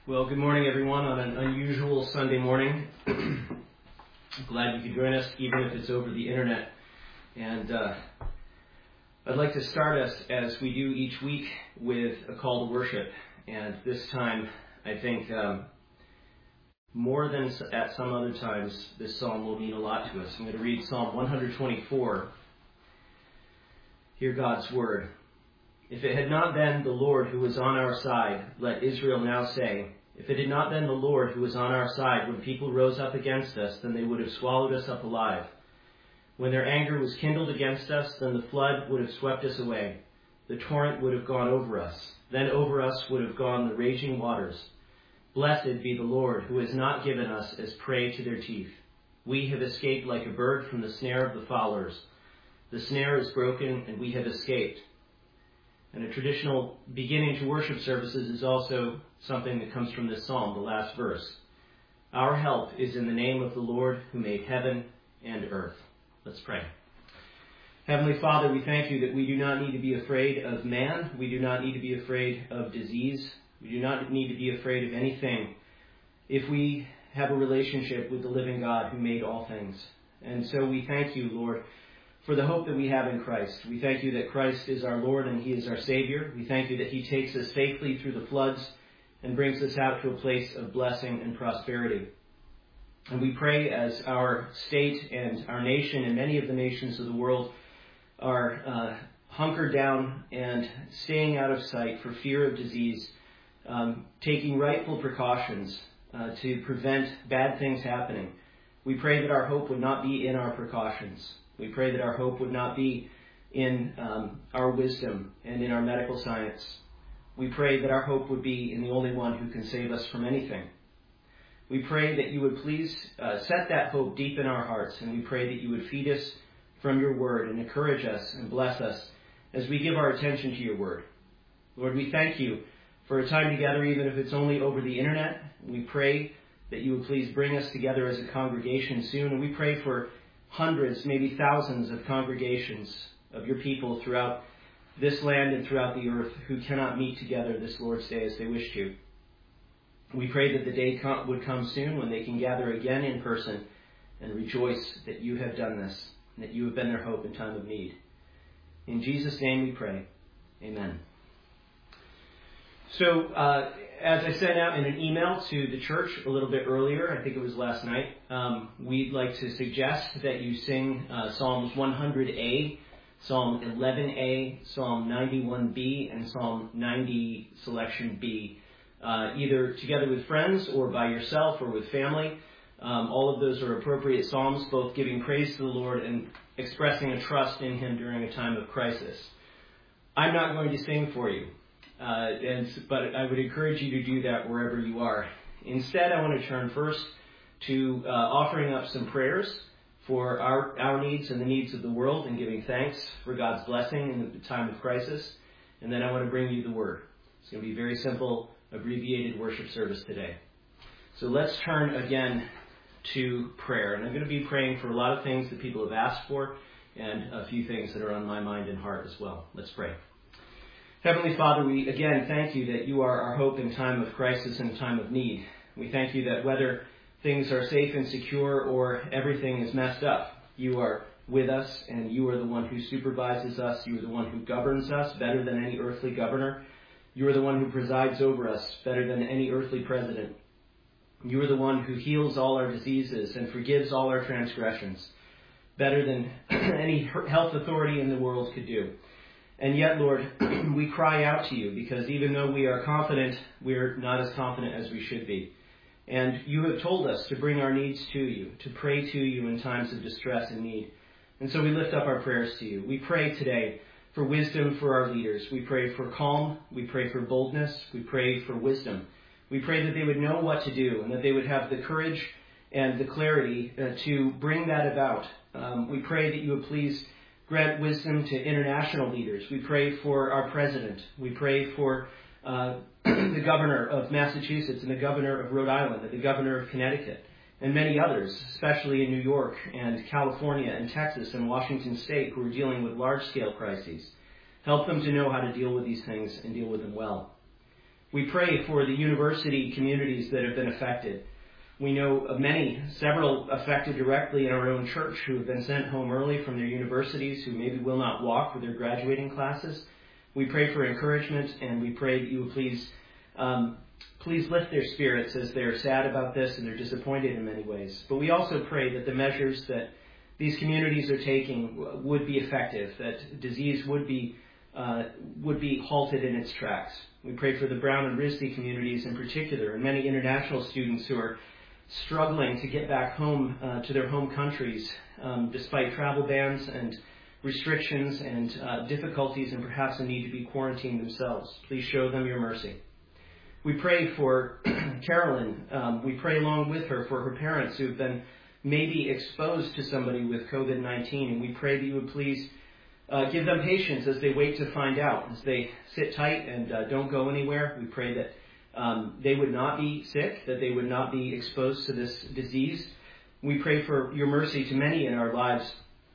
Well, good morning, everyone, on an unusual Sunday morning. Glad you could join us, even if it's over the internet. And I'd like to start us, as we do each week, with a call to worship. And this time, I think, more than at some other times, this psalm will mean a lot to us. I'm going to read Psalm 124. Hear God's word. If it had not been the Lord who was on our side, let Israel now say, if it had not been the Lord who was on our side when people rose up against us, then they would have swallowed us up alive. When their anger was kindled against us, then the flood would have swept us away. The torrent would have gone over us. Then over us would have gone the raging waters. Blessed be the Lord who has not given us as prey to their teeth. We have escaped like a bird from the snare of the fowlers. The snare is broken and we have escaped. And a traditional beginning to worship services is also something that comes from this psalm, the last verse. Our help is in the name of the Lord who made heaven and earth. Let's pray. Heavenly Father, we thank you that we do not need to be afraid of man. We do not need to be afraid of disease. We do not need to be afraid of anything if we have a relationship with the living God who made all things. And so we thank you, Lord, for the hope that we have in Christ. We thank you that Christ is our Lord and he is our Savior. We thank you that he takes us safely through the floods and brings us out to a place of blessing and prosperity. And we pray as our state and our nation and many of the nations of the world are hunkered down and staying out of sight for fear of disease, taking rightful precautions to prevent bad things happening. We pray that our hope would not be in our precautions. We pray that our hope would not be in our wisdom and in our medical science. We pray that our hope would be in the only one who can save us from anything. We pray that you would please set that hope deep in our hearts, and we pray that you would feed us from your word and encourage us and bless us as we give our attention to your word. Lord, we thank you for a time together, even if it's only over the internet. We pray that you would please bring us together as a congregation soon, and we pray for hundreds, maybe thousands of congregations of your people throughout this land and throughout the earth who cannot meet together this Lord's Day as they wish to. We pray that the day would come soon when they can gather again in person and rejoice that you have done this, and that you have been their hope in time of need. In Jesus' name we pray. Amen. So, as I sent out in an email to the church a little bit earlier, I think it was last night, we'd like to suggest that you sing Psalms 100A, Psalm 11A, Psalm 91B, and Psalm 90 selection B, either together with friends or by yourself or with family. All of those are appropriate psalms, both giving praise to the Lord and expressing a trust in him during a time of crisis. I'm not going to sing for you. But I would encourage you to do that wherever you are. Instead, I want to turn first to offering up some prayers for our needs and the needs of the world and giving thanks for God's blessing in the time of crisis. And then I want to bring you the word. It's going to be a very simple, abbreviated worship service today. So let's turn again to prayer. And I'm going to be praying for a lot of things that people have asked for and a few things that are on my mind and heart as well. Let's pray. Heavenly Father, we again thank you that you are our hope in time of crisis and time of need. We thank you that whether things are safe and secure or everything is messed up, you are with us and you are the one who supervises us. You are the one who governs us better than any earthly governor. You are the one who presides over us better than any earthly president. You are the one who heals all our diseases and forgives all our transgressions better than any health authority in the world could do. And yet, Lord, we cry out to you because even though we are confident, we're not as confident as we should be. And you have told us to bring our needs to you, to pray to you in times of distress and need. And so we lift up our prayers to you. We pray today for wisdom for our leaders. We pray for calm. We pray for boldness. We pray for wisdom. We pray that they would know what to do and that they would have the courage and the clarity to bring that about. We pray that you would please grant wisdom to international leaders. We pray for our president. We pray for the governor of Massachusetts and the governor of Rhode Island and the governor of Connecticut and many others, especially in New York and California and Texas and Washington State, who are dealing with large-scale crises. Help them to know how to deal with these things and deal with them well. We pray for the university communities that have been affected. We know of several affected directly in our own church who have been sent home early from their universities, who maybe will not walk for their graduating classes. We pray for encouragement, and we pray that you would please lift their spirits as they're sad about this and they're disappointed in many ways. But we also pray that the measures that these communities are taking would be effective, that disease would be halted in its tracks. We pray for the Brown and RISD communities in particular, and many international students who are struggling to get back home to their home countries despite travel bans and restrictions and difficulties and perhaps a need to be quarantined themselves. Please show them your mercy. We pray for Carolyn. We pray along with her for her parents who have been maybe exposed to somebody with COVID-19, and we pray that you would please give them patience as they wait to find out, as they sit tight and don't go anywhere. We pray that they would not be sick, that they would not be exposed to this disease. We pray for your mercy to many in our lives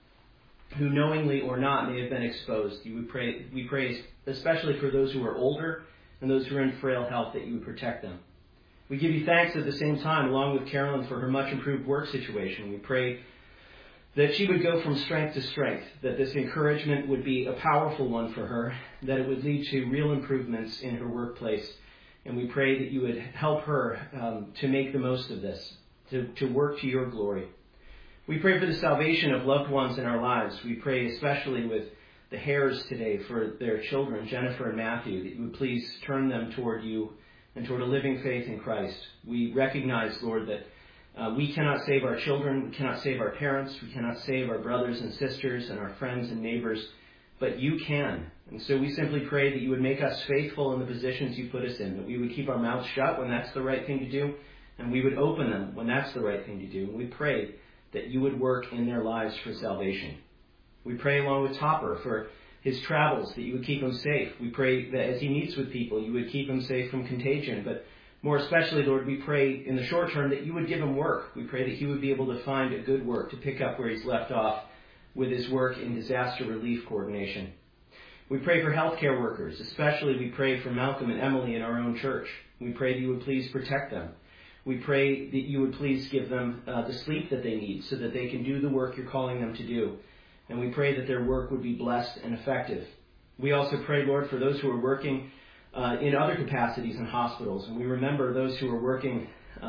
who knowingly or not may have been exposed. We pray especially for those who are older and those who are in frail health, that you would protect them. We give you thanks at the same time, along with Carolyn, for her much improved work situation. We pray that she would go from strength to strength, that this encouragement would be a powerful one for her, that it would lead to real improvements in her workplace. And we pray that you would help her to make the most of this, to work to your glory. We pray for the salvation of loved ones in our lives. We pray especially with the Hares today for their children, Jennifer and Matthew, that you would please turn them toward you and toward a living faith in Christ. We recognize, Lord, that we cannot save our children, we cannot save our parents, we cannot save our brothers and sisters and our friends and neighbors, but you can. And so we simply pray that you would make us faithful in the positions you put us in, that we would keep our mouths shut when that's the right thing to do, and we would open them when that's the right thing to do. And we pray that you would work in their lives for salvation. We pray along with Topper for his travels, that you would keep him safe. We pray that as he meets with people, you would keep him safe from contagion. But more especially, Lord, we pray in the short term that you would give him work. We pray that he would be able to find a good work to pick up where he's left off with his work in disaster relief coordination. We pray for healthcare workers. Especially we pray for Malcolm and Emily in our own church. We pray that you would please protect them. We pray that you would please give them the sleep that they need so that they can do the work you're calling them to do. And we pray that their work would be blessed and effective. We also pray, Lord, for those who are working in other capacities in hospitals. And we remember those who are working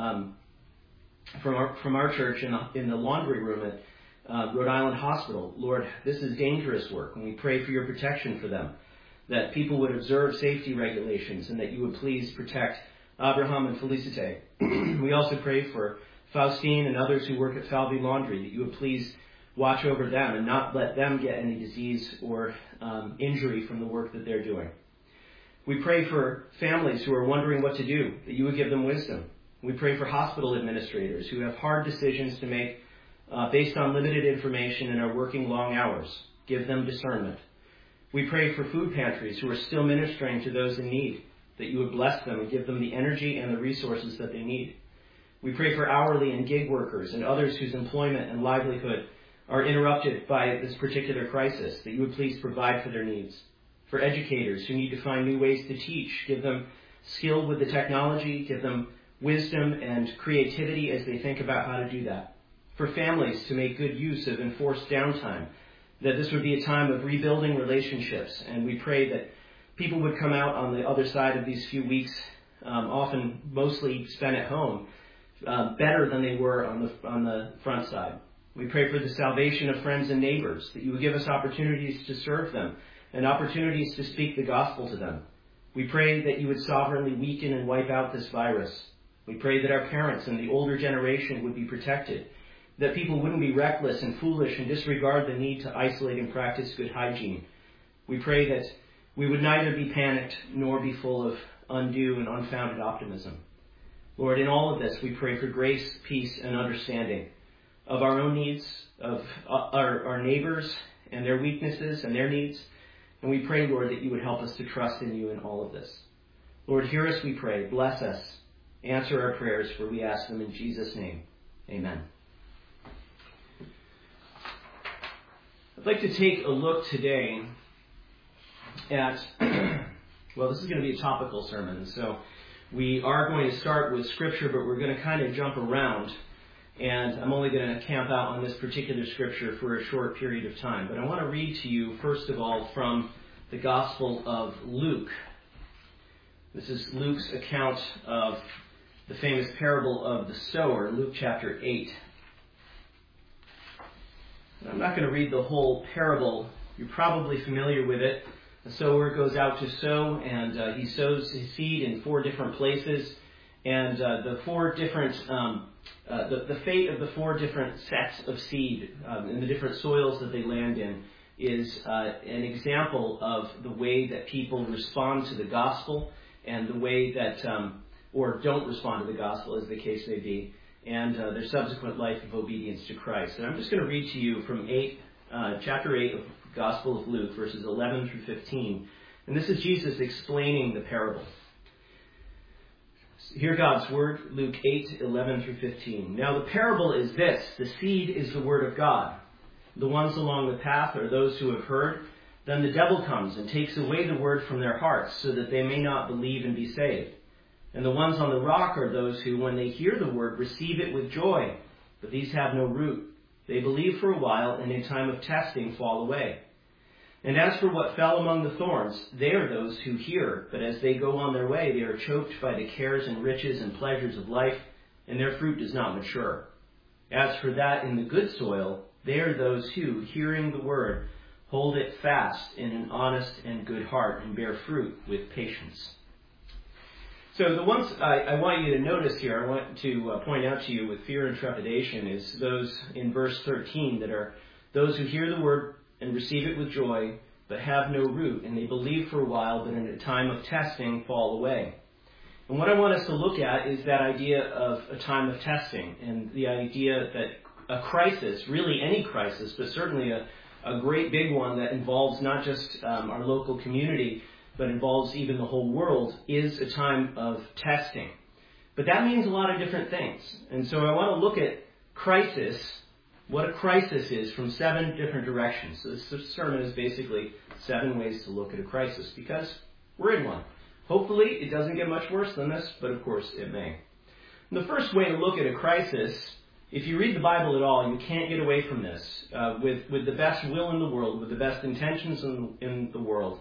from our church in the laundry room at Rhode Island Hospital. Lord, this is dangerous work, and we pray for your protection for them, that people would observe safety regulations, and that you would please protect Abraham and Felicite. We also pray for Faustine and others who work at Falvey Laundry, that you would please watch over them and not let them get any disease or injury from the work that they're doing. We pray for families who are wondering what to do, that you would give them wisdom. We pray for hospital administrators who have hard decisions to make based on limited information and are working long hours. Give them discernment. We pray for food pantries who are still ministering to those in need, that you would bless them and give them the energy and the resources that they need. We pray for hourly and gig workers and others whose employment and livelihood are interrupted by this particular crisis, that you would please provide for their needs. For educators who need to find new ways to teach, give them skill with the technology, give them wisdom and creativity as they think about how to do that. For families to make good use of enforced downtime, that this would be a time of rebuilding relationships, and we pray that people would come out on the other side of these few weeks, often mostly spent at home, better than they were on the front side. We pray for the salvation of friends and neighbors, that you would give us opportunities to serve them and opportunities to speak the gospel to them. We pray that you would sovereignly weaken and wipe out this virus. We pray that our parents and the older generation would be protected, that people wouldn't be reckless and foolish and disregard the need to isolate and practice good hygiene. We pray that we would neither be panicked nor be full of undue and unfounded optimism. Lord, in all of this, we pray for grace, peace, and understanding of our own needs, of our neighbors and their weaknesses and their needs. And we pray, Lord, that you would help us to trust in you in all of this. Lord, hear us, we pray. Bless us. Answer our prayers, for we ask them in Jesus' name. Amen. I'd like to take a look today at Well, this is going to be a topical sermon, so we are going to start with Scripture, but we're going to kind of jump around, and I'm only going to camp out on this particular Scripture for a short period of time. But I want to read to you, first of all, from the Gospel of Luke. This is Luke's account of the famous parable of the sower, Luke chapter 8. And I'm not going to read the whole parable. You're probably familiar with it. The sower goes out to sow, and he sows his seed in 4 different places. And the fate of the 4 different sets of seed in the different soils that they land in is an example of the way that people respond to the gospel and the way that, or don't respond to the gospel, as the case may be, and their subsequent life of obedience to Christ. And I'm just going to read to you from chapter 8 of the Gospel of Luke, verses 11 through 15. And this is Jesus explaining the parable. Hear God's word, Luke 8, 11 through 15. Now the parable is this: the seed is the word of God. The ones along the path are those who have heard. Then the devil comes and takes away the word from their hearts, so that they may not believe and be saved. And the ones on the rock are those who, when they hear the word, receive it with joy. But these have no root. They believe for a while, and in time of testing fall away. And as for what fell among the thorns, they are those who hear, but as they go on their way, they are choked by the cares and riches and pleasures of life, and their fruit does not mature. As for that in the good soil, they are those who, hearing the word, hold it fast in an honest and good heart, and bear fruit with patience. So the ones I want you to notice here, I want to point out to you with fear and trepidation, is those in verse 13 that are those who hear the word and receive it with joy, but have no root, and they believe for a while, but in a time of testing fall away. And what I want us to look at is that idea of a time of testing, and the idea that a crisis, really any crisis, but certainly a great big one that involves not just our local community, but involves even the whole world, is a time of testing. But that means a lot of different things. And so I want to look at crisis, what a crisis is, from 7 different directions. So this sermon is basically 7 ways to look at a crisis, because we're in one. Hopefully it doesn't get much worse than this, but of course it may. And the first way to look at a crisis, if you read the Bible at all, you can't get away from this. With the best will in the world, with the best intentions in the world,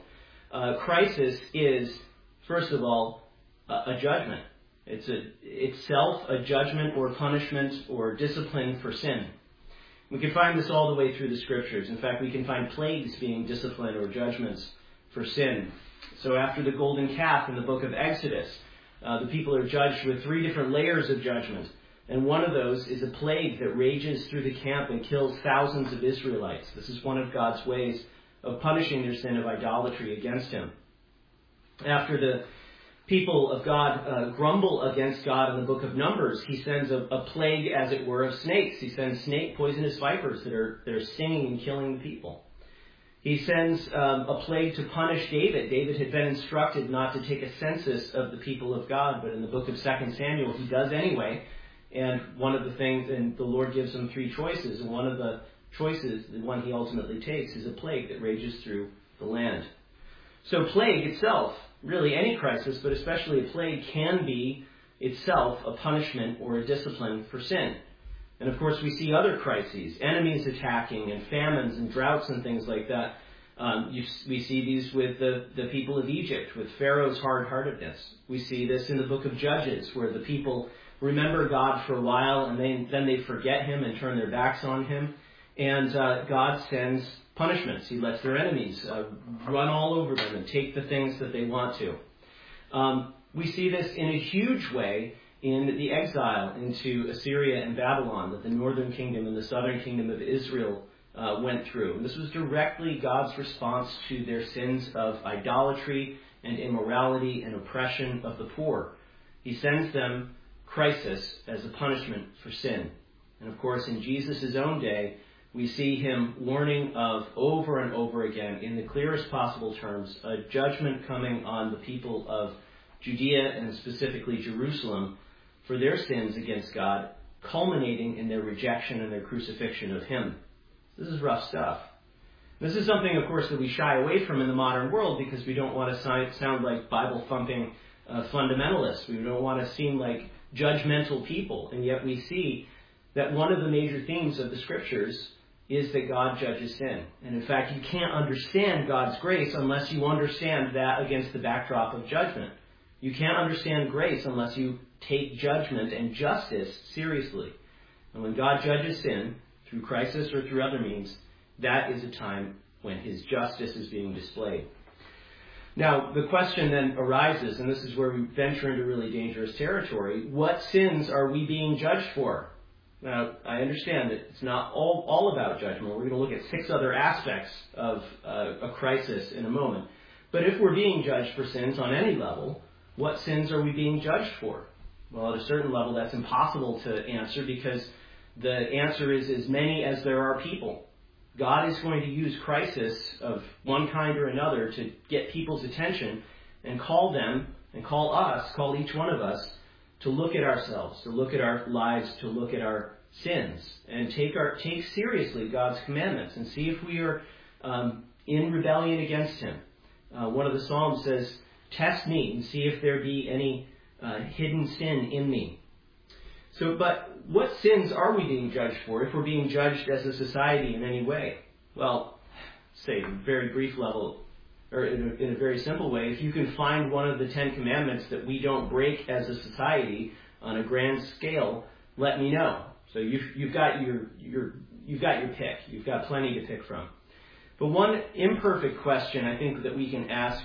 crisis is, first of all, a judgment. It's itself a judgment or punishment or discipline for sin. We can find this all the way through the Scriptures. In fact, we can find plagues being discipline or judgments for sin. So after the golden calf in the book of Exodus, the people are judged with 3 different layers of judgment. And one of those is a plague that rages through the camp and kills thousands of Israelites. This is one of God's ways of punishing their sin of idolatry against Him. After the people of God grumble against God in the book of Numbers, He sends a plague, as it were, of snakes. He sends poisonous vipers that are stinging and killing the people. He sends a plague to punish David. David had been instructed not to take a census of the people of God, but in the book of 2 Samuel, he does anyway. And one of the things, and the Lord gives him 3 choices, and one of the choices, the one he ultimately takes, is a plague that rages through the land. So plague itself, really any crisis, but especially a plague, can be itself a punishment or a discipline for sin. And of course we see other crises, enemies attacking and famines and droughts and things like that. We see these with the people of Egypt, with Pharaoh's hard-heartedness. We see this in the book of Judges, where the people remember God for a while and then they forget Him and turn their backs on Him. And God sends punishments. He lets their enemies run all over them and take the things that they want to. We see this in a huge way in the exile into Assyria and Babylon that the northern kingdom and the southern kingdom of Israel went through. And this was directly God's response to their sins of idolatry and immorality and oppression of the poor. He sends them crisis as a punishment for sin. And of course, in Jesus' own day, we see Him warning of, over and over again, in the clearest possible terms, a judgment coming on the people of Judea and specifically Jerusalem for their sins against God, culminating in their rejection and their crucifixion of Him. This is rough stuff. This is something, of course, that we shy away from in the modern world because we don't want to sound like Bible-thumping fundamentalists. We don't want to seem like judgmental people. And yet we see that one of the major themes of the Scriptures is that God judges sin. And in fact, you can't understand God's grace unless you understand that against the backdrop of judgment. You can't understand grace unless you take judgment and justice seriously. And when God judges sin, through crisis or through other means, that is a time when his justice is being displayed. Now, the question then arises, and this is where we venture into really dangerous territory, what sins are we being judged for? Now, I understand that it's not all about judgment. We're going to look at 6 other aspects of a crisis in a moment. But if we're being judged for sins on any level, what sins are we being judged for? Well, at a certain level, that's impossible to answer because the answer is as many as there are people. God is going to use crisis of one kind or another to get people's attention and call them and call us, call each one of us to look at ourselves, to look at our lives, to look at our sins and take seriously God's commandments and see if we are in rebellion against him. One of the Psalms says, "Test me and see if there be any hidden sin in me." So, but what sins are we being judged for if we're being judged as a society in any way? Well, say, in a very brief level, or in a very simple way, if you can find one of the 10 commandments that we don't break as a society on a grand scale, let me know. So you've got your pick. You've got plenty to pick from. But one imperfect question I think that we can ask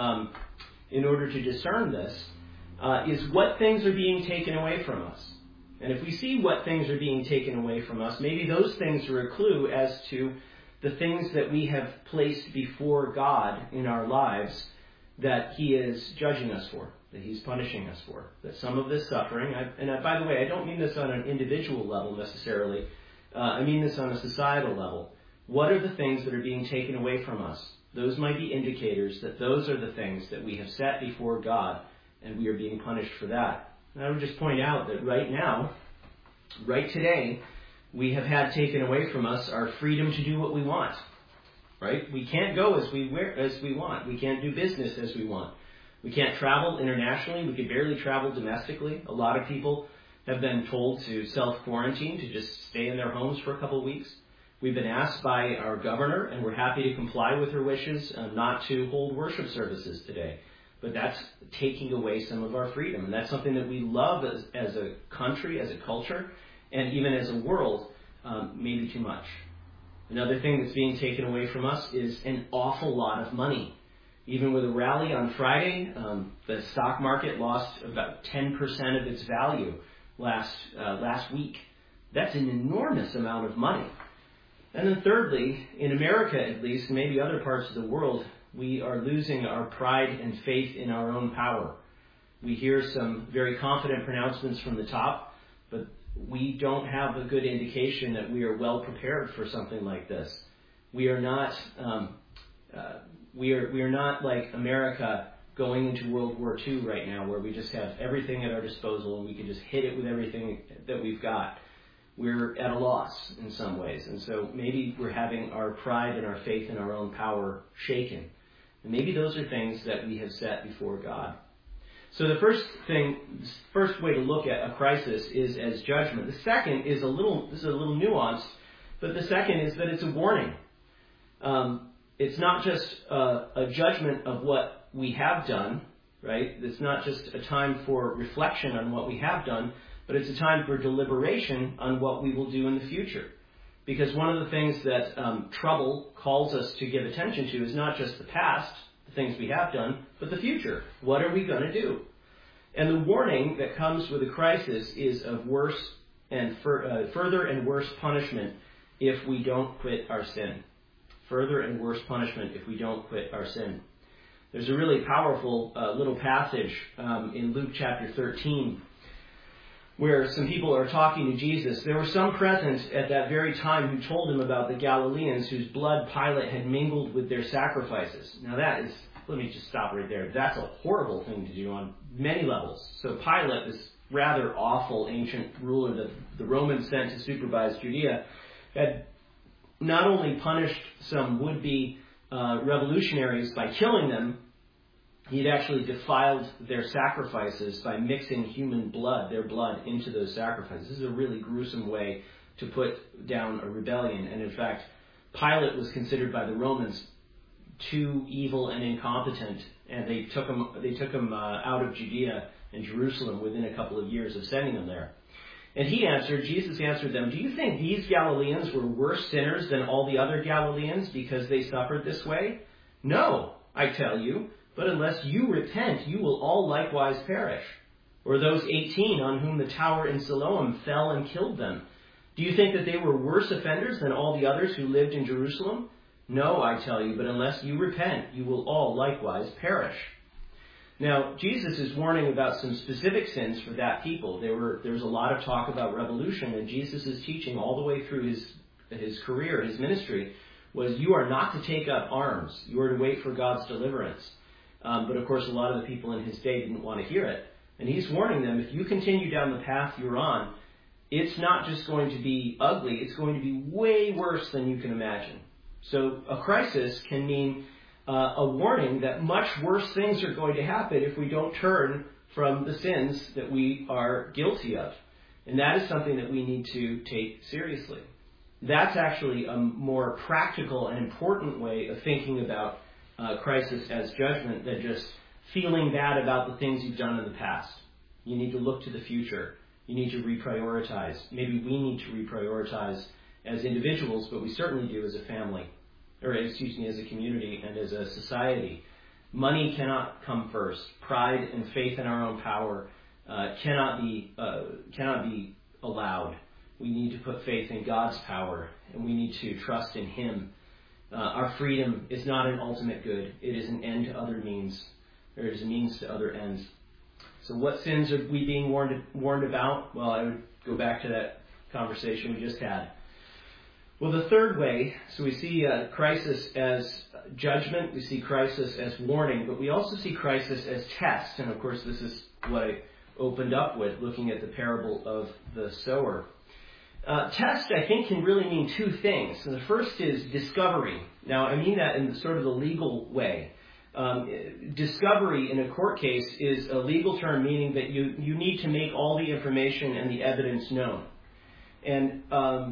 in order to discern this is what things are being taken away from us. And if we see what things are being taken away from us, maybe those things are a clue as to the things that we have placed before God in our lives that he is judging us for, that he's punishing us for. That some of this suffering, by the way, I don't mean this on an individual level necessarily. I mean this on a societal level. What are the things that are being taken away from us? Those might be indicators that those are the things that we have set before God, and we are being punished for that. And I would just point out that right now, right today, we have had taken away from us our freedom to do what we want. Right? We can't go as we want. We can't do business as we want. We can't travel internationally. We can barely travel domestically. A lot of people have been told to self-quarantine, to just stay in their homes for a couple of weeks. We've been asked by our governor, and we're happy to comply with her wishes, not to hold worship services today. But that's taking away some of our freedom. And that's something that we love as a country, as a culture, and even as a world, maybe too much. Another thing that's being taken away from us is an awful lot of money. Even with a rally on Friday, the stock market lost about 10% of its value last week. That's an enormous amount of money. And then thirdly, in America at least, and maybe other parts of the world, we are losing our pride and faith in our own power. We hear some very confident pronouncements from the top, but we don't have a good indication that we are well prepared for something like this. We are not we are not like America going into World War II right now, where we just have everything at our disposal and we can just hit it with everything that we've got. We're at a loss in some ways, and so maybe we're having our pride and our faith in our own power shaken. And maybe those are things that we have set before God. So the first way to look at a crisis is as judgment. The second is a little nuanced, but the second is that it's a warning. It's not just a judgment of what we have done, right? It's not just a time for reflection on what we have done, but it's a time for deliberation on what we will do in the future. Because one of the things that trouble calls us to give attention to is not just the past, the things we have done, but the future. What are we going to do? And the warning that comes with a crisis is of worse and further and worse punishment if we don't quit our sin. Further and worse punishment if we don't quit our sin. There's a really powerful little passage in Luke chapter 13 where some people are talking to Jesus. There were some present at that very time who told him about the Galileans whose blood Pilate had mingled with their sacrifices. Now that is, let me just stop right there. That's a horrible thing to do on many levels. So Pilate, this rather awful ancient ruler that the Romans sent to supervise Judea, had not only punished some would-be revolutionaries by killing them, he had actually defiled their sacrifices by mixing human blood, their blood, into those sacrifices. This is a really gruesome way to put down a rebellion. And in fact, Pilate was considered by the Romans too evil and incompetent, and they took him out of Judea and Jerusalem within a couple of years of sending him there. And Jesus answered them, "Do you think these Galileans were worse sinners than all the other Galileans because they suffered this way? No, I tell you, but unless you repent, you will all likewise perish. Or those 18 on whom the tower in Siloam fell and killed them. Do you think that they were worse offenders than all the others who lived in Jerusalem? No, I tell you, but unless you repent, you will all likewise perish." Now, Jesus is warning about some specific sins for that people. There was a lot of talk about revolution, and Jesus' teaching all the way through his career, his ministry, was you are not to take up arms. You are to wait for God's deliverance. But of course, a lot of the people in his day didn't want to hear it. And he's warning them, if you continue down the path you're on, it's not just going to be ugly, it's going to be way worse than you can imagine. So a crisis can mean a warning that much worse things are going to happen if we don't turn from the sins that we are guilty of. And that is something that we need to take seriously. That's actually a more practical and important way of thinking about crisis as judgment than just feeling bad about the things you've done in the past. You need to look to the future. You need to reprioritize. Maybe we need to reprioritize as individuals, but we certainly do as a family. As a community and as a society. Money cannot come first. Pride and faith in our own power cannot be allowed. We need to put faith in God's power, and we need to trust in Him. Our freedom is not an ultimate good. It is an end to other means, or it is a means to other ends. So what sins are we being warned about? Well, I would go back to that conversation we just had. Well, the third way, so we see crisis as judgment, we see crisis as warning, but we also see crisis as test. And of course, this is what I opened up with, looking at the parable of the sower. Test, I think, can really mean two things. So the first is discovery. Now, I mean that in sort of the legal way. Discovery in a court case is a legal term meaning that you need to make all the information and the evidence known. And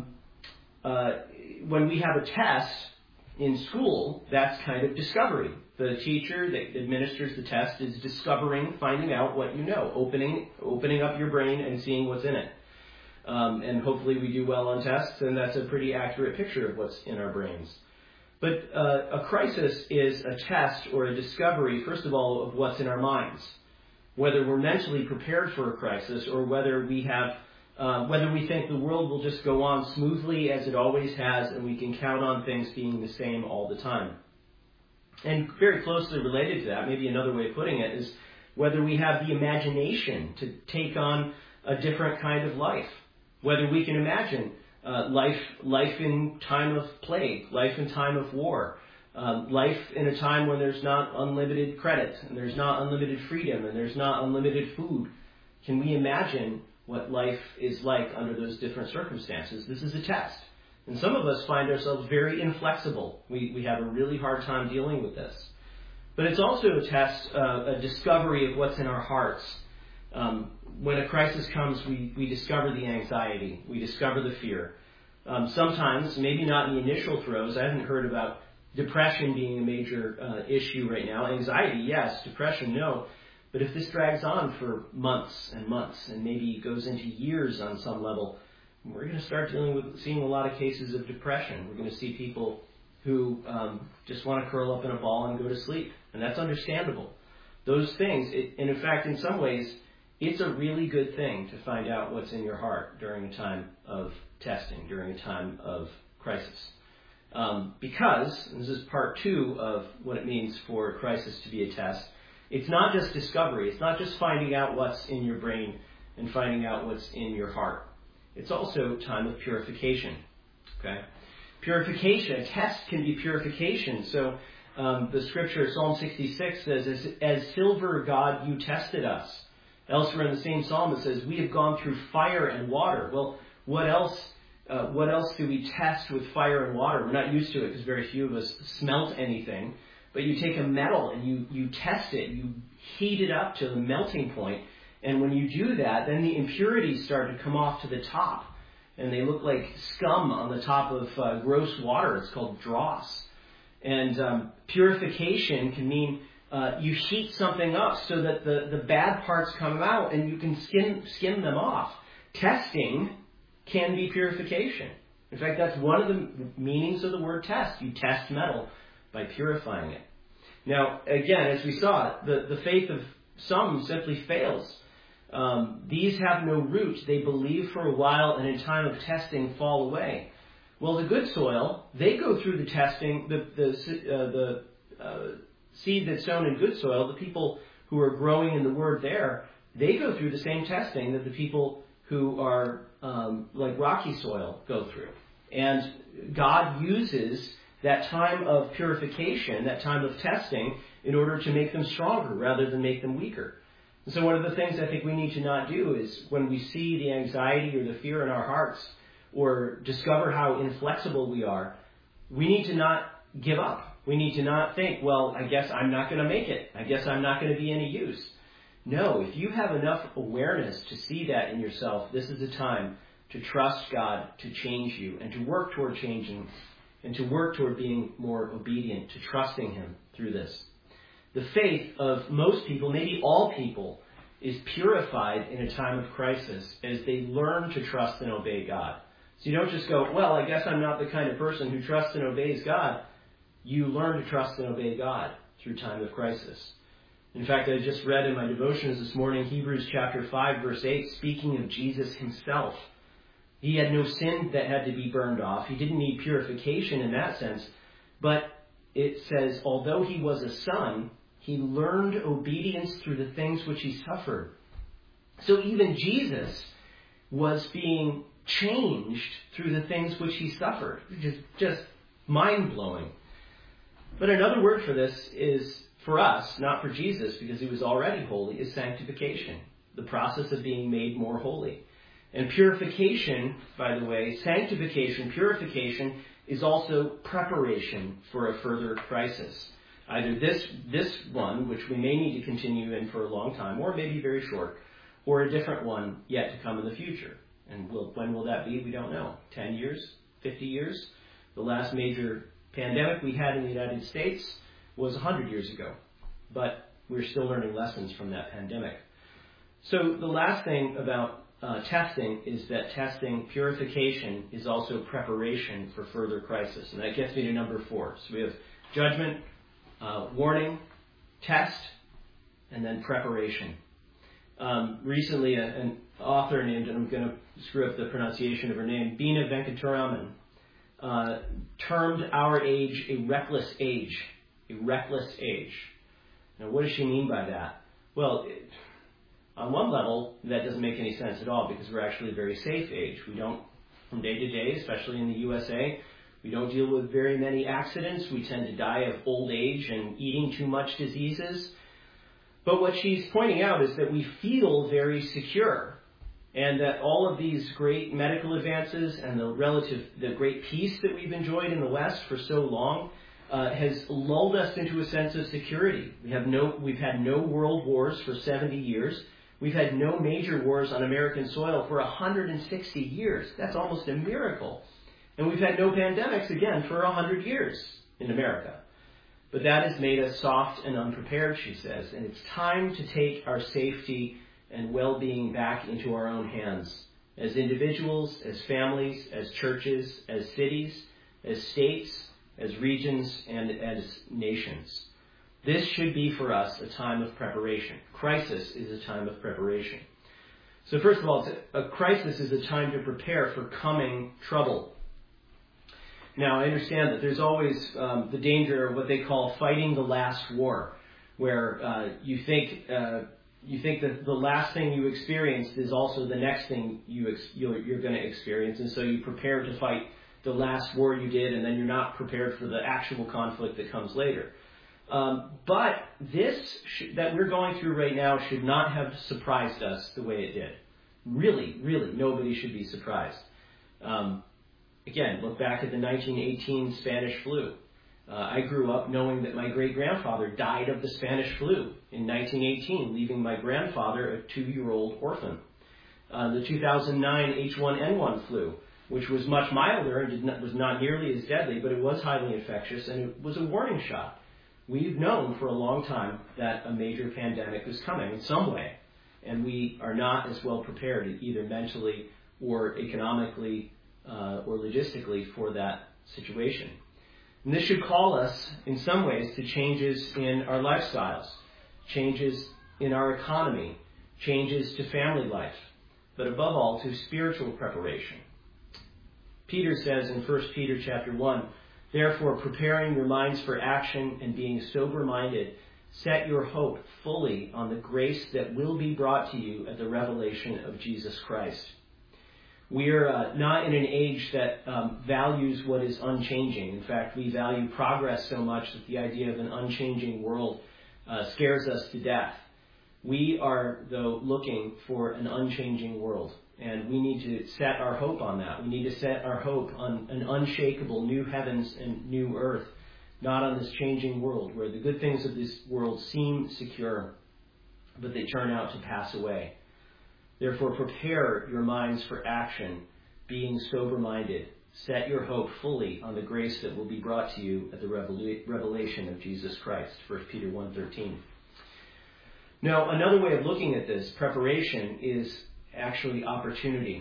when we have a test in school, that's kind of discovery. The teacher that administers the test is finding out what you know, opening up your brain and seeing what's in it. And hopefully we do well on tests, and that's a pretty accurate picture of what's in our brains. But a crisis is a test or a discovery, first of all, of what's in our minds. Whether we're mentally prepared for a crisis or whether we think the world will just go on smoothly as it always has and we can count on things being the same all the time. And very closely related to that, maybe another way of putting it, is whether we have the imagination to take on a different kind of life. Whether we can imagine life in time of plague, life in time of war, life in a time when there's not unlimited credit, and there's not unlimited freedom, and there's not unlimited food. Can we imagine what life is like under those different circumstances? This is a test. And some of us find ourselves very inflexible. We have a really hard time dealing with this. But it's also a test, a discovery of what's in our hearts. When a crisis comes, we discover the anxiety. We discover the fear. Sometimes, maybe not in the initial throes, I haven't heard about depression being a major issue right now. Anxiety, yes. Depression, no. But if this drags on for months and months, and maybe goes into years on some level, we're going to start seeing a lot of cases of depression. We're going to see people who just want to curl up in a ball and go to sleep. And that's understandable. Those things, and in fact, in some ways, it's a really good thing to find out what's in your heart during a time of testing, during a time of crisis. Because, and this is part 2 of what it means for a crisis to be a test, it's not just discovery. It's not just finding out what's in your brain and finding out what's in your heart. It's also time of purification. Okay? Purification, a test can be purification. So the scripture, Psalm 66 says, as silver, God, you tested us. Elsewhere in the same psalm it says, we have gone through fire and water. Well, what else What else do we test with fire and water? We're not used to it because very few of us smelt anything. But you take a metal and you test it. You heat it up to the melting point. And when you do that, then the impurities start to come off to the top. And they look like scum on the top of gross water. It's called dross. And purification can mean you heat something up so that the bad parts come out and you can skim them off. Testing can be purification. In fact, that's one of the meanings of the word test. You test metal by purifying it. Now, again, as we saw, the faith of some simply fails. These have no root. They believe for a while and in time of testing fall away. Well, the good soil, they go through the testing. The seed that's sown in good soil, the people who are growing in the Word there, they go through the same testing that the people who are like rocky soil go through. And God uses that time of purification, that time of testing, in order to make them stronger rather than make them weaker. And so one of the things I think we need to not do is when we see the anxiety or the fear in our hearts or discover how inflexible we are, we need to not give up. We need to not think, well, I guess I'm not going to make it. I guess I'm not going to be any use. No, if you have enough awareness to see that in yourself, this is the time to trust God to change you and to work toward changing and to work toward being more obedient, to trusting Him through this. The faith of most people, maybe all people, is purified in a time of crisis as they learn to trust and obey God. So you don't just go, well, I guess I'm not the kind of person who trusts and obeys God. You learn to trust and obey God through time of crisis. In fact, I just read in my devotions this morning, Hebrews chapter 5, verse 8, speaking of Jesus Himself. He had no sin that had to be burned off. He didn't need purification in that sense. But it says, although He was a son, He learned obedience through the things which He suffered. So even Jesus was being changed through the things which He suffered. Just mind-blowing. But another word for this is, for us, not for Jesus, because He was already holy, is sanctification. The process of being made more holy. And purification, by the way, sanctification, purification, is also preparation for a further crisis. Either this one, which we may need to continue in for a long time, or maybe very short, or a different one yet to come in the future. And when will that be? We don't know. 10 years? 50 years? The last major pandemic we had in the United States was 100 years ago. But we're still learning lessons from that pandemic. So the last thing about testing is that testing, purification, is also preparation for further crisis. And that gets me to number 4. So we have judgment, warning, test, and then preparation. Recently, an author named, and I'm going to screw up the pronunciation of her name, Bina Venkataraman, termed our age a reckless age. A reckless age. Now, what does she mean by that? Well, on one level, that doesn't make any sense at all because we're actually a very safe age. We don't, from day to day, especially in the USA, we don't deal with very many accidents. We tend to die of old age and eating too much diseases. But what she's pointing out is that we feel very secure and that all of these great medical advances and the great peace that we've enjoyed in the West for so long has lulled us into a sense of security. We've had no world wars for 70 years. We've had no major wars on American soil for 160 years. That's almost a miracle. And we've had no pandemics, again, for 100 years in America. But that has made us soft and unprepared, she says. And it's time to take our safety and well-being back into our own hands. As individuals, as families, as churches, as cities, as states, as regions, and as nations. This should be for us a time of preparation. Crisis is a time of preparation. So first of all, a crisis is a time to prepare for coming trouble. Now, I understand that there's always the danger of what they call fighting the last war, where you think that the last thing you experienced is also the next thing you're going to experience, and so you prepare to fight the last war you did, and then you're not prepared for the actual conflict that comes later. But this that we're going through right now should not have surprised us the way it did. Really, nobody should be surprised. Again, look back at the 1918 Spanish flu. I grew up knowing that my great-grandfather died of the Spanish flu in 1918, leaving my grandfather a 2-year-old orphan. The 2009 H1N1 flu, which was much milder and was not nearly as deadly, but it was highly infectious, and it was a warning shot. We've known for a long time that a major pandemic was coming in some way, and we are not as well prepared either mentally or economically or logistically for that situation. And this should call us, in some ways, to changes in our lifestyles, changes in our economy, changes to family life, but above all, to spiritual preparation. Peter says in 1 Peter chapter 1, "Therefore, preparing your minds for action and being sober-minded, set your hope fully on the grace that will be brought to you at the revelation of Jesus Christ." We are not in an age that values what is unchanging. In fact, we value progress so much that the idea of an unchanging world scares us to death. We are, though, looking for an unchanging world, and we need to set our hope on that. We need to set our hope on an unshakable new heavens and new earth, not on this changing world where the good things of this world seem secure, but they turn out to pass away. Therefore, prepare your minds for action, being sober-minded. Set your hope fully on the grace that will be brought to you at the revelation of Jesus Christ, 1 Peter 1:13. Now, another way of looking at this preparation is actually opportunity.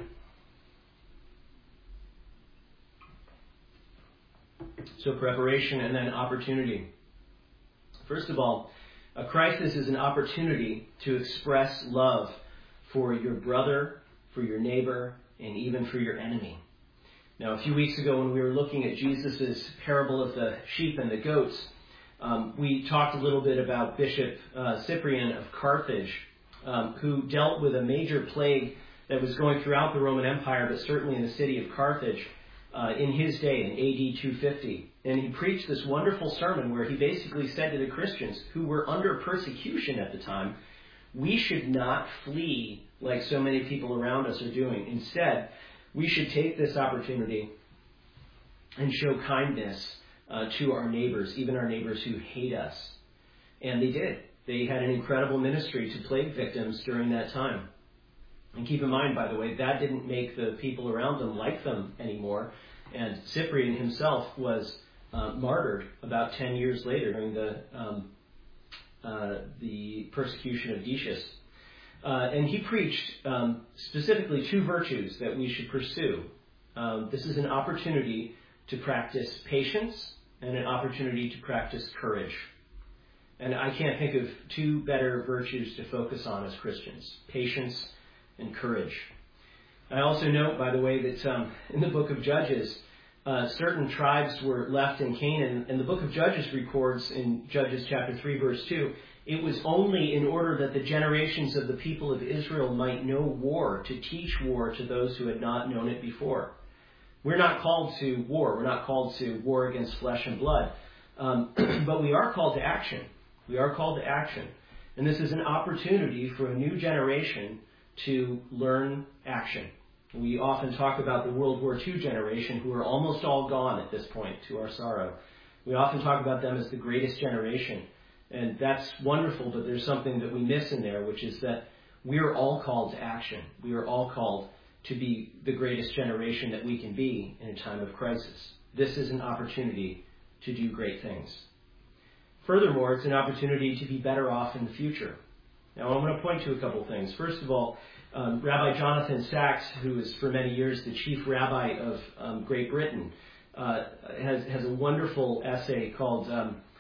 So preparation and then opportunity. First of all, a crisis is an opportunity to express love for your brother, for your neighbor, and even for your enemy. Now, a few weeks ago when we were looking at Jesus' parable of the sheep and the goats, we talked a little bit about Bishop Cyprian of Carthage, who dealt with a major plague that was going throughout the Roman Empire, but certainly in the city of Carthage in his day, in AD 250. And he preached this wonderful sermon where he basically said to the Christians who were under persecution at the time, we should not flee like so many people around us are doing. Instead, we should take this opportunity and show kindness to our neighbors, even our neighbors who hate us. And they did. They had an incredible ministry to plague victims during that time. And keep in mind, by the way, that didn't make the people around them like them anymore. And Cyprian himself was martyred about 10 years later during the persecution of Decius. And he preached specifically 2 virtues that we should pursue. This is an opportunity to practice patience and an opportunity to practice courage. And I can't think of 2 better virtues to focus on as Christians, patience and courage. I also note, by the way, that in the book of Judges, certain tribes were left in Canaan, and the book of Judges records in Judges chapter 3, verse 2, it was only in order that the generations of the people of Israel might know war, to teach war to those who had not known it before. We're not called to war. We're not called to war against flesh and blood. But we are called to action. We are called to action. And this is an opportunity for a new generation to learn action. We often talk about the World War II generation, who are almost all gone at this point, to our sorrow. We often talk about them as the greatest generation. And that's wonderful, but there's something that we miss in there, which is that we are all called to action. We are all called to be the greatest generation that we can be in a time of crisis. This is an opportunity to do great things. Furthermore, it's an opportunity to be better off in the future. Now, I'm going to point to a couple things. First of all, Rabbi Jonathan Sacks, who is for many years the chief rabbi of Great Britain, has a wonderful essay called,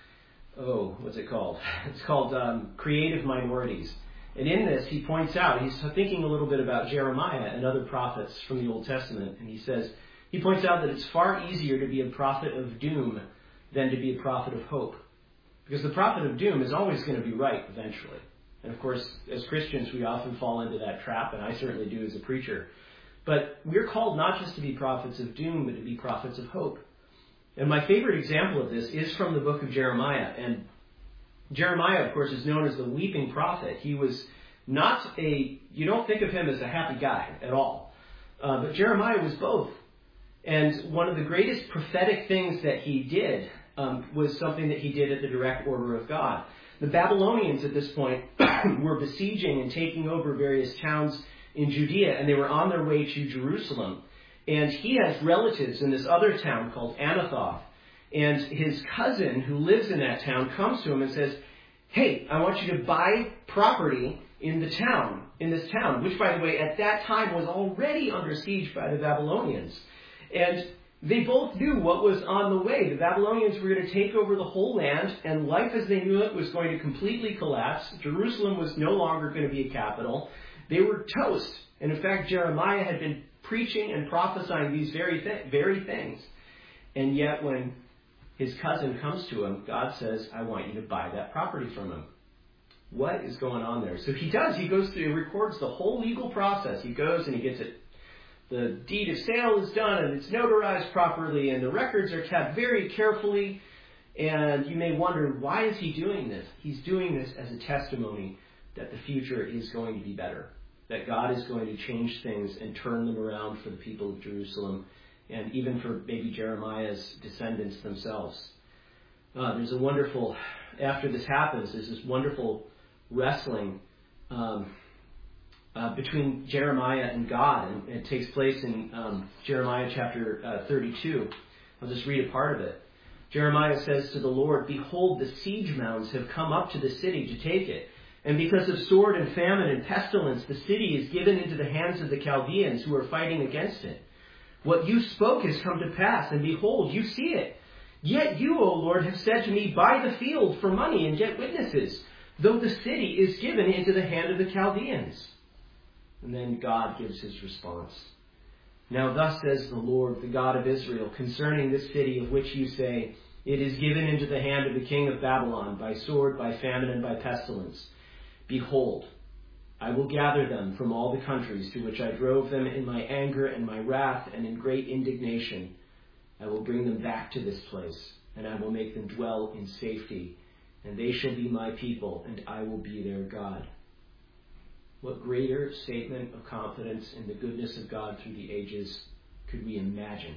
what's it called? It's called Creative Minorities. And in this, he points out, he's thinking a little bit about Jeremiah and other prophets from the Old Testament, and he points out that it's far easier to be a prophet of doom than to be a prophet of hope. Because the prophet of doom is always going to be right eventually. And of course, as Christians, we often fall into that trap, and I certainly do as a preacher. But we're called not just to be prophets of doom, but to be prophets of hope. And my favorite example of this is from the book of Jeremiah. And Jeremiah, of course, is known as the weeping prophet. He was you don't think of him as a happy guy at all. But Jeremiah was both. And one of the greatest prophetic things that he did was something that he did at the direct order of God. The Babylonians at this point were besieging and taking over various towns in Judea, and they were on their way to Jerusalem. And he has relatives in this other town called Anathoth. And his cousin, who lives in that town, comes to him and says, "Hey, I want you to buy property in this town," which, by the way, at that time was already under siege by the Babylonians. And they both knew what was on the way. The Babylonians were going to take over the whole land, and life as they knew it was going to completely collapse. Jerusalem was no longer going to be a capital. They were toast. And in fact, Jeremiah had been preaching and prophesying these very things. And yet when his cousin comes to him, God says, "I want you to buy that property from him." What is going on there? So he does. He goes through, records the whole legal process. He goes and he gets it. The deed of sale is done and it's notarized properly and the records are kept very carefully. And you may wonder, why is he doing this? He's doing this as a testimony that the future is going to be better, that God is going to change things and turn them around for the people of Jerusalem and even for maybe Jeremiah's descendants themselves. There's a wonderful, after this happens, there's this wonderful wrestling between Jeremiah and God, and it takes place in Jeremiah chapter 32. I'll just read a part of it. Jeremiah says to the Lord, "Behold, the siege mounds have come up to the city to take it. And because of sword and famine and pestilence, the city is given into the hands of the Chaldeans who are fighting against it. What you spoke has come to pass, and behold, you see it. Yet you, O Lord, have said to me, buy the field for money and get witnesses, though the city is given into the hand of the Chaldeans." And then God gives his response. "Now thus says the Lord, the God of Israel, concerning this city of which you say, it is given into the hand of the king of Babylon by sword, by famine, and by pestilence. Behold, I will gather them from all the countries to which I drove them in my anger and my wrath and in great indignation. I will bring them back to this place, and I will make them dwell in safety, and they shall be my people, and I will be their God." What greater statement of confidence in the goodness of God through the ages could we imagine?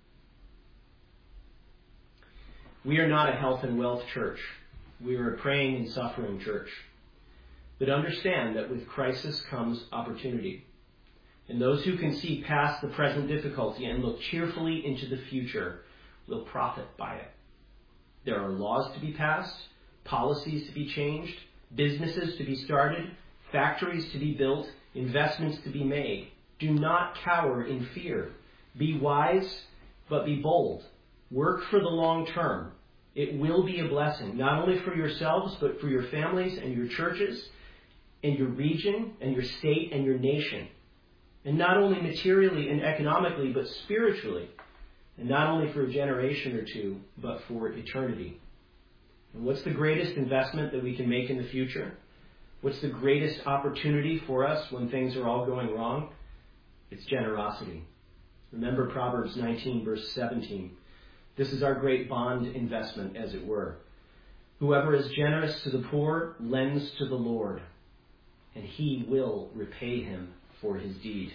We are not a health and wealth church. We are a praying and suffering church. But understand that with crisis comes opportunity. And those who can see past the present difficulty and look cheerfully into the future will profit by it. There are laws to be passed, policies to be changed, businesses to be started, factories to be built, investments to be made. Do not cower in fear. Be wise, but be bold. Work for the long term. It will be a blessing, not only for yourselves, but for your families and your churches and your region and your state and your nation. And not only materially and economically, but spiritually. And not only for a generation or two, but for eternity. And what's the greatest investment that we can make in the future? What's the greatest opportunity for us when things are all going wrong? It's generosity. Remember Proverbs 19, verse 17. This is our great bond investment, as it were. Whoever is generous to the poor lends to the Lord, and he will repay him for his deed.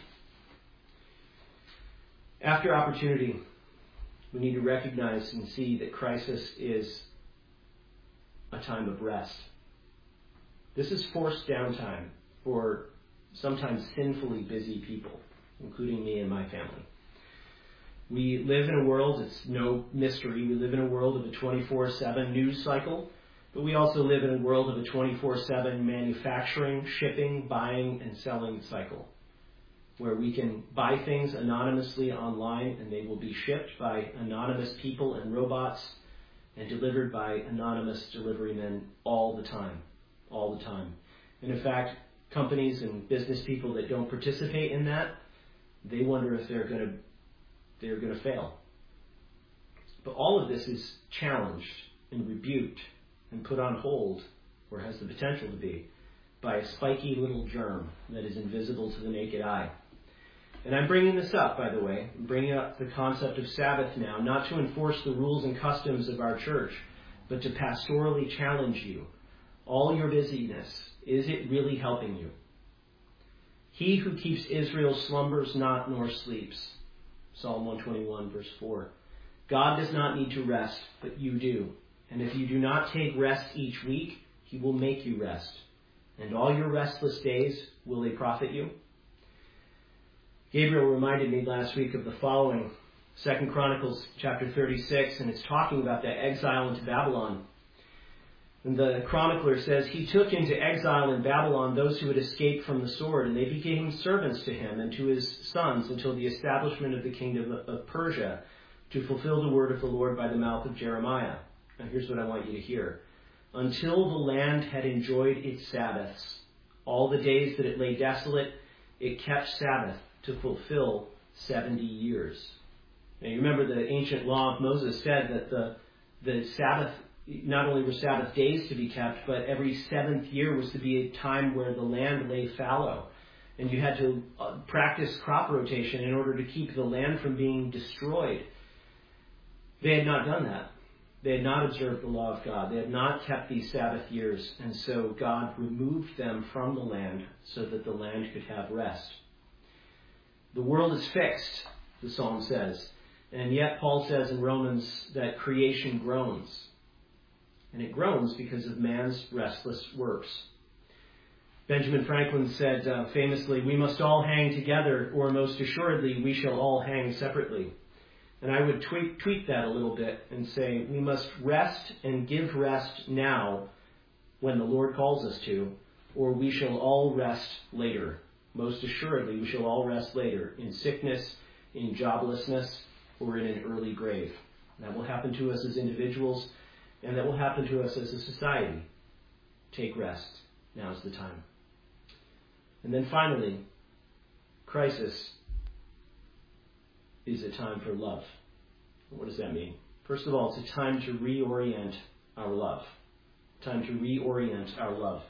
After opportunity, we need to recognize and see that crisis is a time of rest. This is forced downtime for sometimes sinfully busy people, including me and my family. We live in a world, it's no mystery, we live in a world of a 24/7 news cycle, but we also live in a world of a 24/7 manufacturing, shipping, buying, and selling cycle, where we can buy things anonymously online and they will be shipped by anonymous people and robots and delivered by anonymous deliverymen all the time. All the time. And in fact, companies and business people that don't participate in that, they wonder if they're going to fail. But all of this is challenged and rebuked and put on hold, or has the potential to be, by a spiky little germ that is invisible to the naked eye. And I'm bringing this up, by the way. I'm bringing up the concept of Sabbath now, not to enforce the rules and customs of our church, but to pastorally challenge you. All your busyness, is it really helping you? He who keeps Israel slumbers not nor sleeps. Psalm 121, verse 4. God does not need to rest, but you do. And if you do not take rest each week, he will make you rest. And all your restless days, will they profit you? Gabriel reminded me last week of the following, 2 Chronicles chapter 36, and it's talking about the exile into Babylon. And the chronicler says, he took into exile in Babylon those who had escaped from the sword, and they became servants to him and to his sons until the establishment of the kingdom of Persia, to fulfill the word of the Lord by the mouth of Jeremiah. Now here's what I want you to hear. Until the land had enjoyed its Sabbaths, all the days that it lay desolate, it kept Sabbath to fulfill 70 years. Now you remember the ancient law of Moses said that the Sabbath, not only were Sabbath days to be kept, but every seventh year was to be a time where the land lay fallow. And you had to practice crop rotation in order to keep the land from being destroyed. They had not done that. They had not observed the law of God. They had not kept these Sabbath years. And so God removed them from the land so that the land could have rest. The world is fixed, the psalm says. And yet Paul says in Romans that creation groans. And it groans because of man's restless works. Benjamin Franklin said famously, we must all hang together, or most assuredly we shall all hang separately. And I would tweak that a little bit and say we must rest and give rest now when the Lord calls us to, or we shall all rest later. Most assuredly we shall all rest later in sickness, in joblessness, or in an early grave. That will happen to us as individuals, and that will happen to us as a society. Take rest. Now's the time. And then finally, crisis is a time for love. What does that mean? First of all, it's a time to reorient our love. Time to reorient our love.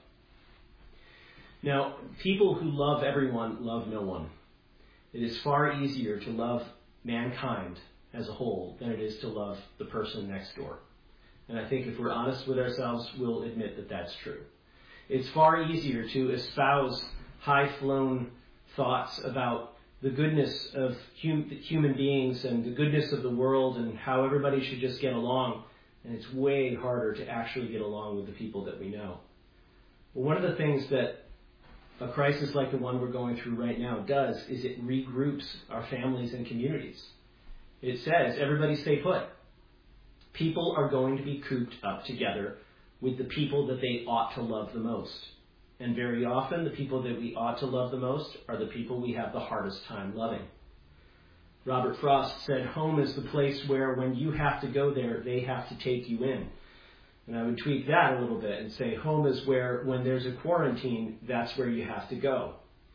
Now, people who love everyone love no one. It is far easier to love mankind as a whole than it is to love the person next door. And I think if we're honest with ourselves, we'll admit that that's true. It's far easier to espouse high-flown thoughts about the goodness of human beings and the goodness of the world and how everybody should just get along. And it's way harder to actually get along with the people that we know. But one of the things that a crisis like the one we're going through right now does is it regroups our families and communities. It says, everybody stay put. People are going to be cooped up together with the people that they ought to love the most. And very often, the people that we ought to love the most are the people we have the hardest time loving. Robert Frost said, home is the place where when you have to go there, they have to take you in. And I would tweak that a little bit and say, home is where when there's a quarantine, that's where you have to go.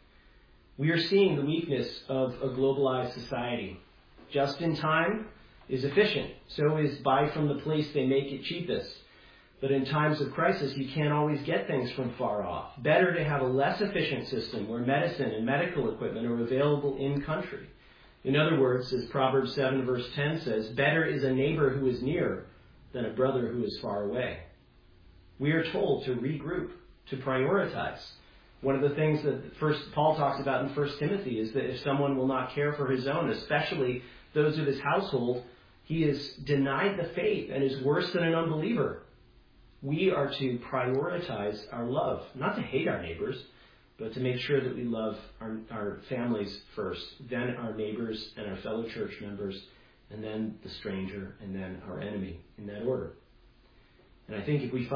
We are seeing the weakness of a globalized society. Just in time is efficient. So is buy from the place they make it cheapest. But in times of crisis, you can't always get things from far off. Better to have a less efficient system where medicine and medical equipment are available in country. In other words, as Proverbs 7 verse 10 says, better is a neighbor who is near than a brother who is far away. We are told to regroup, to prioritize. One of the things that Paul talks about in 1 Timothy is that if someone will not care for his own, especially those of his household, he is denied the faith and is worse than an unbeliever. We are to prioritize our love, not to hate our neighbors, but to make sure that we love our families first, then our neighbors and our fellow church members, and then the stranger, and then our enemy, in that order. And I think we will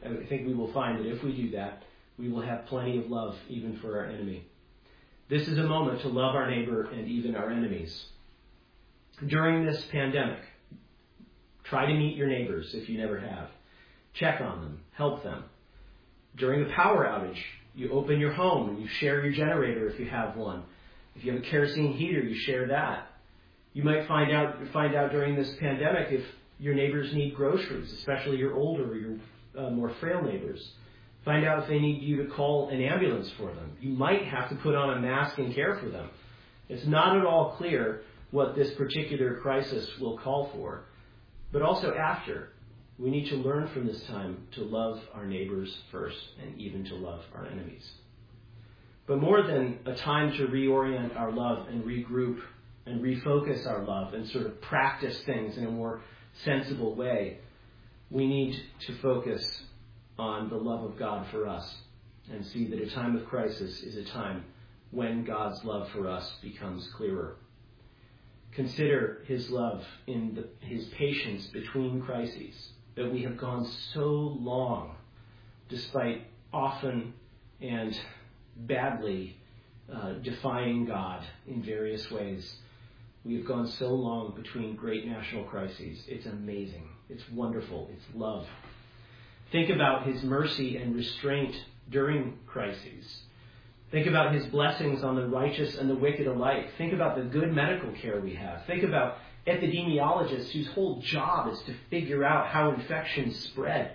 find that if we do that, we will have plenty of love even for our enemy. This is a moment to love our neighbor and even our enemies. During this pandemic, try to meet your neighbors if you never have. Check on them. Help them. During a power outage, you open your home and you share your generator if you have one. If you have a kerosene heater, you share that. You might find out during this pandemic if your neighbors need groceries, especially your older or your more frail neighbors. Find out if they need you to call an ambulance for them. You might have to put on a mask and care for them. It's not at all clear what this particular crisis will call for. But also after, we need to learn from this time to love our neighbors first and even to love our enemies. But more than a time to reorient our love and regroup and refocus our love and sort of practice things in a more sensible way, we need to focus on the love of God for us and see that a time of crisis is a time when God's love for us becomes clearer. Consider his love in his patience between crises, that we have gone so long, despite often and badly defying God in various ways. We have gone so long between great national crises. It's amazing. It's wonderful. It's love. Think about his mercy and restraint during crises. Think about his blessings on the righteous and the wicked alike. Think about the good medical care we have. Think about epidemiologists whose whole job is to figure out how infections spread.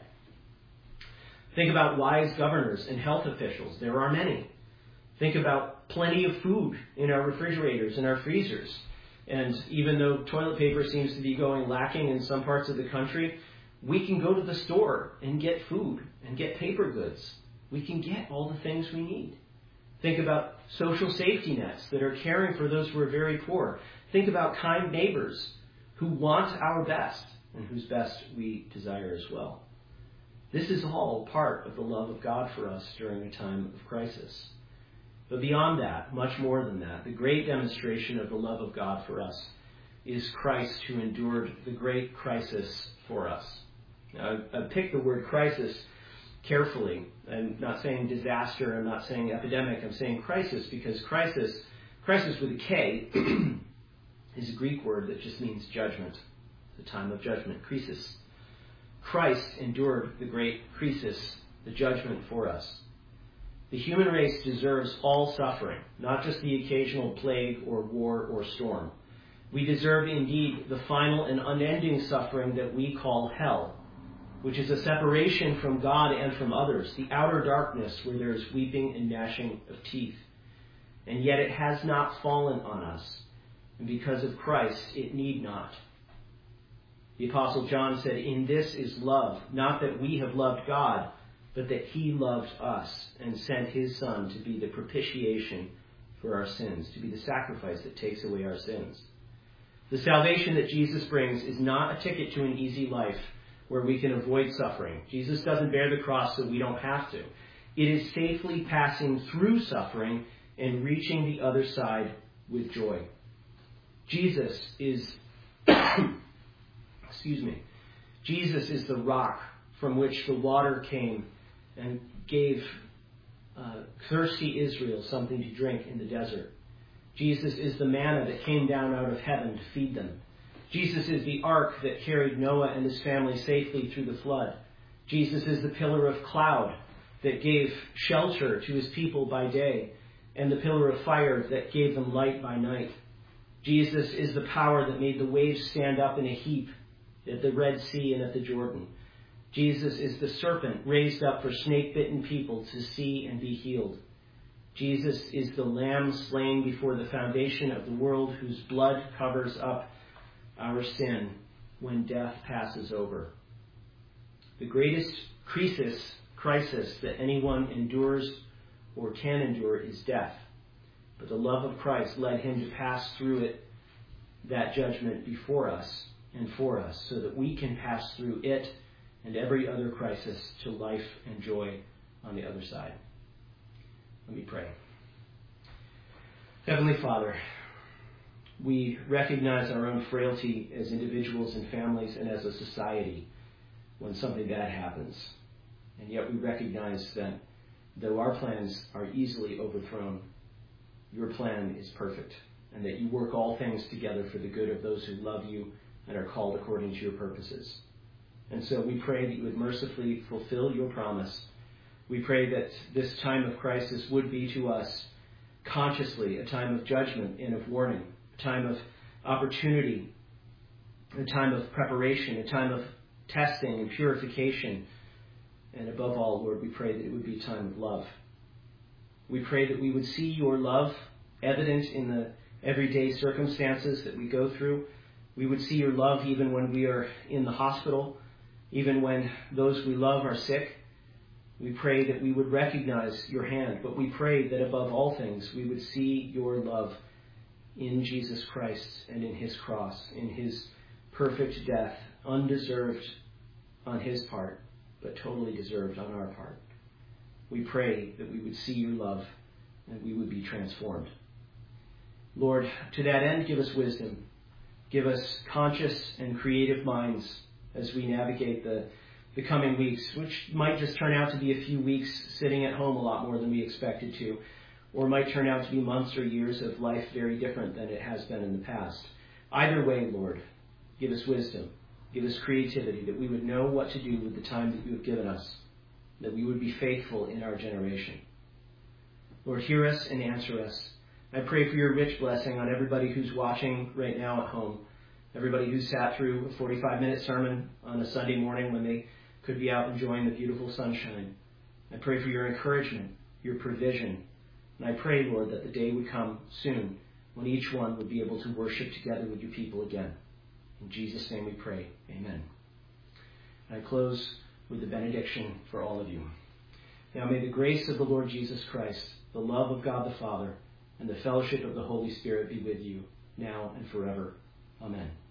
Think about wise governors and health officials. There are many. Think about plenty of food in our refrigerators and our freezers. And even though toilet paper seems to be going lacking in some parts of the country, we can go to the store and get food and get paper goods. We can get all the things we need. Think about social safety nets that are caring for those who are very poor. Think about kind neighbors who want our best and whose best we desire as well. This is all part of the love of God for us during a time of crisis. But beyond that, much more than that, the great demonstration of the love of God for us is Christ who endured the great crisis for us. Now, I picked the word crisis carefully. I'm not saying disaster, I'm not saying epidemic, I'm saying crisis, because crisis with a K, is a Greek word that just means judgment, the time of judgment, krisis. Christ endured the great krisis, the judgment for us. The human race deserves all suffering, not just the occasional plague or war or storm. We deserve indeed the final and unending suffering that we call hell, which is a separation from God and from others, the outer darkness where there is weeping and gnashing of teeth. And yet it has not fallen on us, and because of Christ it need not. The Apostle John said, "In this is love, not that we have loved God, but that he loved us and sent his Son to be the propitiation for our sins, to be the sacrifice that takes away our sins." The salvation that Jesus brings is not a ticket to an easy life where we can avoid suffering. Jesus doesn't bear the cross so we don't have to. It is safely passing through suffering and reaching the other side with joy. Jesus is, Jesus is the rock from which the water came and gave thirsty Israel something to drink in the desert. Jesus is the manna that came down out of heaven to feed them. Jesus is the ark that carried Noah and his family safely through the flood. Jesus is the pillar of cloud that gave shelter to his people by day, and the pillar of fire that gave them light by night. Jesus is the power that made the waves stand up in a heap at the Red Sea and at the Jordan. Jesus is the serpent raised up for snake-bitten people to see and be healed. Jesus is the lamb slain before the foundation of the world, whose blood covers up our sin when death passes over. The greatest crisis that anyone endures or can endure is death. But the love of Christ led him to pass through that judgment before us and for us, so that we can pass through it and every other crisis to life and joy on the other side. Let me pray. Heavenly Father, we recognize our own frailty as individuals and families and as a society when something bad happens. And yet we recognize that though our plans are easily overthrown, your plan is perfect, and that you work all things together for the good of those who love you and are called according to your purposes. And so we pray that you would mercifully fulfill your promise. We pray that this time of crisis would be to us consciously a time of judgment and of warning, a time of opportunity, a time of preparation, a time of testing and purification. And above all, Lord, we pray that it would be a time of love. We pray that we would see your love evident in the everyday circumstances that we go through. We would see your love even when we are in the hospital, even when those we love are sick. We pray that we would recognize your hand, but we pray that above all things we would see your love in Jesus Christ and in his cross, in his perfect death, undeserved on his part, but totally deserved on our part. We pray that we would see your love and we would be transformed. Lord, to that end, give us wisdom. Give us conscious and creative minds as we navigate the coming weeks, which might just turn out to be a few weeks sitting at home a lot more than we expected to, or might turn out to be months or years of life very different than it has been in the past. Either way, Lord, give us wisdom. Give us creativity, that we would know what to do with the time that you have given us, that we would be faithful in our generation. Lord, hear us and answer us. I pray for your rich blessing on everybody who's watching right now at home, everybody who sat through a 45-minute sermon on a Sunday morning when they could be out enjoying the beautiful sunshine. I pray for your encouragement, your provision. And I pray, Lord, that the day would come soon when each one would be able to worship together with your people again. In Jesus' name we pray. Amen. And I close with the benediction for all of you. Now may the grace of the Lord Jesus Christ, the love of God the Father, and the fellowship of the Holy Spirit be with you now and forever. Amen.